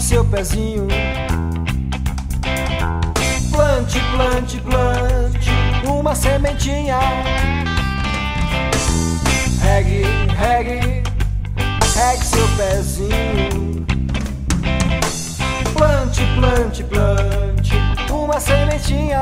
seu pezinho. Plante, plante, plante uma sementinha. Regue, regue, regue seu pezinho. Plante, plante, plante uma sementinha.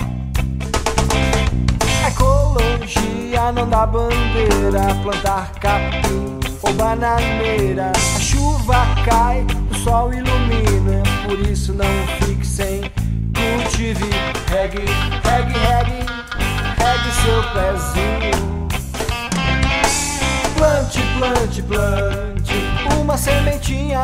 Ecologia não dá bandeira, plantar capim ou bananeira. A chuva cai, o sol ilumina, por isso não fique sem cultive. Regue, regue, regue, regue seu pezinho. Plante, plante, plante uma sementinha.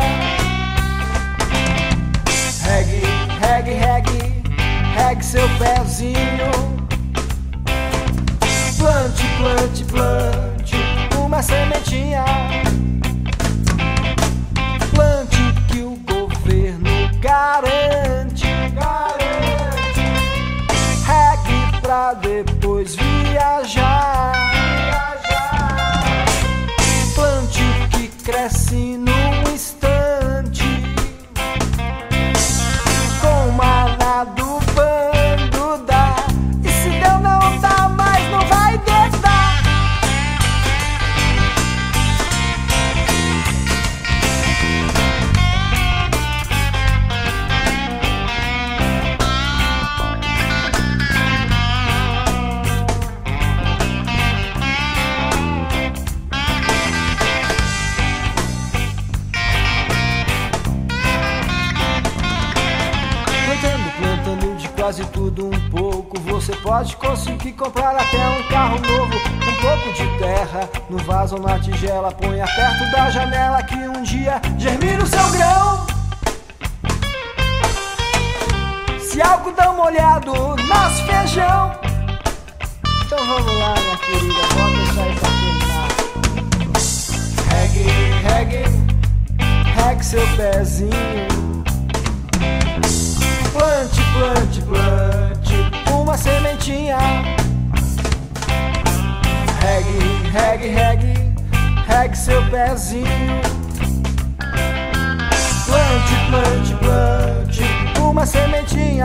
Regue, regue, regue, regue seu pezinho. Plante, plante, plante uma sementinha. Plante que o governo garante, garante. Regue pra depois viajar, viajar. Plante que cresce num instante, com maná do bando dá. E se Deus não dá mais, não vai dar. Plantando de quase tudo um pouco, você pode conseguir comprar até um carro novo. Um pouco de terra no vaso ou na tigela, ponha perto da janela que um dia germina o seu grão. Se algodão molhado, nosso feijão. Então vamos lá, minha querida, pode deixar aí pra terminar. Regue, regue, regue seu pezinho. Plante, plante, plante uma sementinha. Regue, regue, regue, regue seu pezinho. Plante, plante, plante uma sementinha.